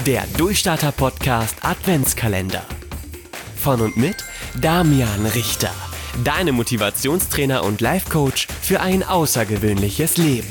Der Durchstarter-Podcast Adventskalender. Von und mit Damian Richter, deinem Motivationstrainer und Life-Coach für ein außergewöhnliches Leben.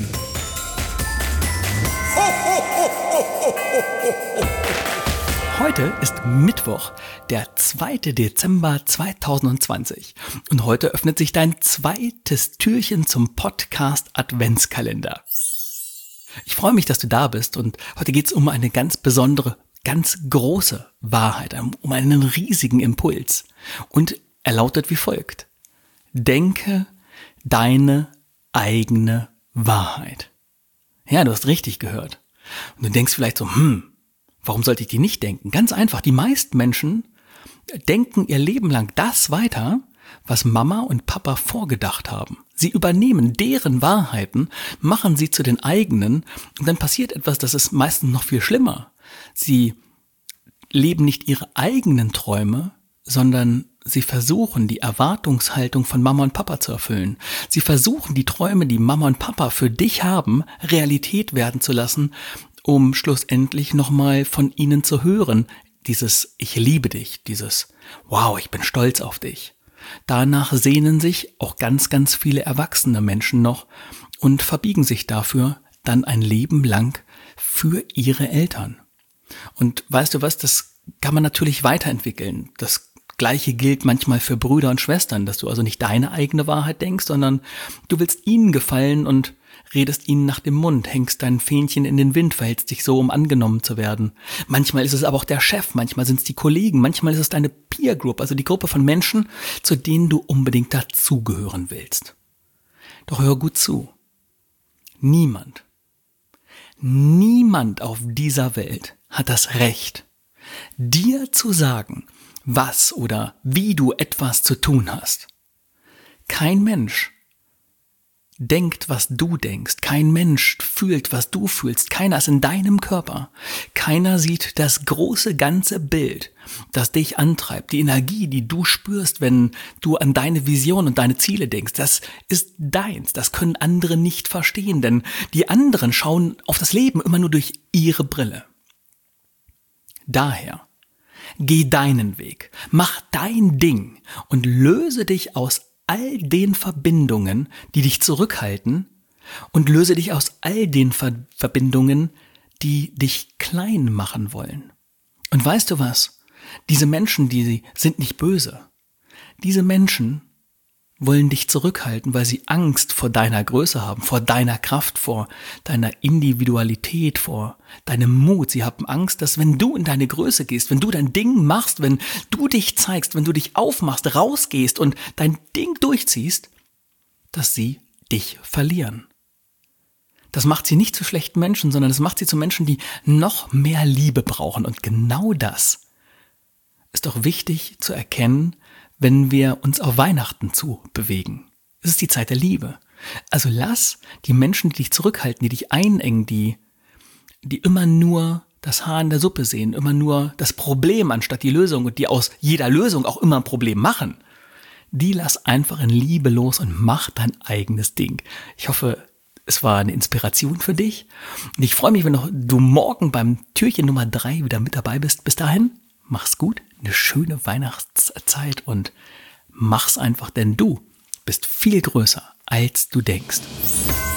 Heute ist Mittwoch, der 2. Dezember 2020 und heute öffnet sich dein zweites Türchen zum Podcast Adventskalender. Ich freue mich, dass du da bist und heute geht es um eine ganz besondere, ganz große Wahrheit, um einen riesigen Impuls und er lautet wie folgt: Denke deine eigene Wahrheit. Ja, du hast richtig gehört. Und du denkst vielleicht so, warum sollte ich die nicht denken? Ganz einfach, die meisten Menschen denken ihr Leben lang das weiter, was Mama und Papa vorgedacht haben. Sie übernehmen deren Wahrheiten, machen sie zu den eigenen und dann passiert etwas, das ist meistens noch viel schlimmer. Sie leben nicht ihre eigenen Träume, sondern sie versuchen, die Erwartungshaltung von Mama und Papa zu erfüllen. Sie versuchen, die Träume, die Mama und Papa für dich haben, Realität werden zu lassen, um schlussendlich nochmal von ihnen zu hören. Dieses Ich liebe dich, dieses Wow, ich bin stolz auf dich. Danach sehnen sich auch ganz, ganz viele erwachsene Menschen noch und verbiegen sich dafür dann ein Leben lang für ihre Eltern. Und weißt du was, das kann man natürlich weiterentwickeln. Das Gleiche gilt manchmal für Brüder und Schwestern, dass du also nicht deine eigene Wahrheit denkst, sondern du willst ihnen gefallen und redest ihnen nach dem Mund, hängst dein Fähnchen in den Wind, verhältst dich so, um angenommen zu werden. Manchmal ist es aber auch der Chef, manchmal sind es die Kollegen, manchmal ist es deine Peer Group, also die Gruppe von Menschen, zu denen du unbedingt dazugehören willst. Doch hör gut zu. Niemand auf dieser Welt hat das Recht, dir zu sagen, was oder wie du etwas zu tun hast. Kein Mensch denkt, was du denkst. Kein Mensch fühlt, was du fühlst. Keiner ist in deinem Körper. Keiner sieht das große ganze Bild, das dich antreibt. Die Energie, die du spürst, wenn du an deine Vision und deine Ziele denkst, das ist deins. Das können andere nicht verstehen, denn die anderen schauen auf das Leben immer nur durch ihre Brille. Daher, geh deinen Weg, mach dein Ding und löse dich aus all den Verbindungen, die dich zurückhalten und löse dich aus all den Verbindungen, die dich klein machen wollen. Und weißt du was? Diese Menschen, die sind nicht böse. Diese Menschen wollen dich zurückhalten, weil sie Angst vor deiner Größe haben, vor deiner Kraft, vor deiner Individualität, vor deinem Mut. Sie haben Angst, dass wenn du in deine Größe gehst, wenn du dein Ding machst, wenn du dich zeigst, wenn du dich aufmachst, rausgehst und dein Ding durchziehst, dass sie dich verlieren. Das macht sie nicht zu schlechten Menschen, sondern das macht sie zu Menschen, die noch mehr Liebe brauchen. Und genau das ist doch wichtig zu erkennen, wenn wir uns auf Weihnachten zu bewegen. Es ist die Zeit der Liebe. Also lass die Menschen, die dich zurückhalten, die dich einengen, die immer nur das Haar in der Suppe sehen, immer nur das Problem anstatt die Lösung und die aus jeder Lösung auch immer ein Problem machen, die lass einfach in Liebe los und mach dein eigenes Ding. Ich hoffe, es war eine Inspiration für dich und ich freue mich, wenn du morgen beim Türchen Nummer 3 wieder mit dabei bist. Bis dahin, mach's gut, eine schöne Weihnachtszeit und mach's einfach, denn du bist viel größer, als du denkst.